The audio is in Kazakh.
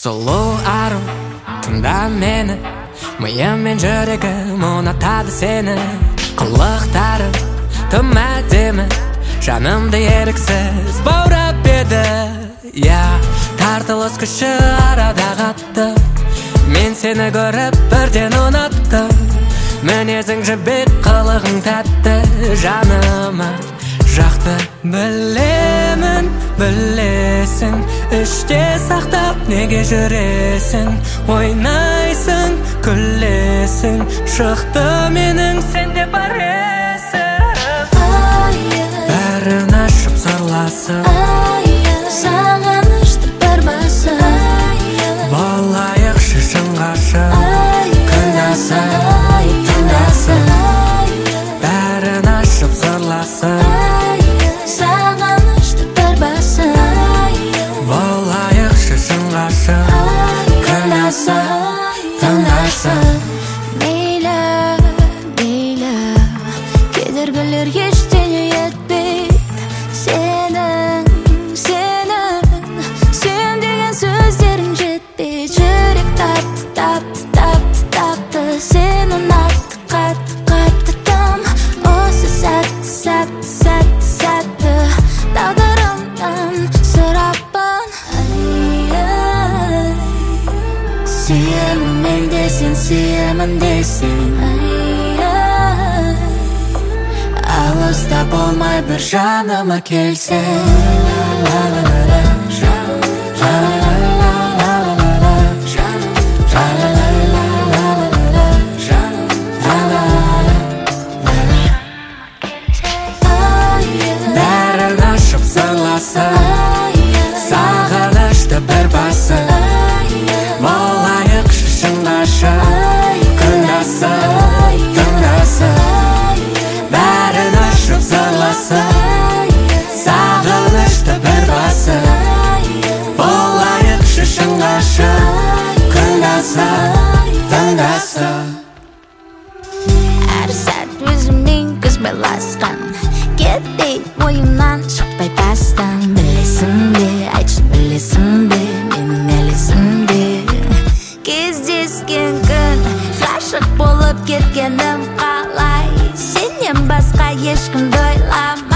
Сұлу ару, тыңда мені, миым мен жүрегім ұнатады сені. Қылықтарым тым әдемі, жанымды еріксіз баурап еді. Тартылыс күші арада қатты, мен сені көріп бірден ұнаттым. Мінезің жібек, қылығың тәтті, жаныма жақты. Білемін, білесің, іште сақтап неге жүресің? Ойнайсың, күлесің, шықты менің сенде бар есім. Бәрін ашып сырласып, сағынышты бір басып, болайық шешін ғашық. Күн асып, түн асып, бәрін ашып сырласып, сағынышты бір басып, болайық шешін ғашық. Күн асып, түн асып. мейлі, мейлі, кедергілер ештеңе етпейді. Сен деген сөздерің жетпейді. Жүрек тапты, сен ұнатты, қатты тым. Осы сәтті тағдырымнан сұраппын. Сүйемін мен де сен, сүйемін десең. Алыста болмай бір жаныма келсең. Бәрін ашып сырласып, сағынышты бір басып, болайық шешін ғашық. Күн асып, түн асып, бәрін ашып сырласып, сағынышты бір басып, болайық шешін ғашық. Күн асып, түн асып. Әр сәт өзіммен көз байласқан, кетпей ойымнан шықпай бастан. Білесің бе, айтшы білесің бе, менің әлесімде кездескен күн, ғашық болып кеткенім қалай. Сенен басқа ешкімді ойламай.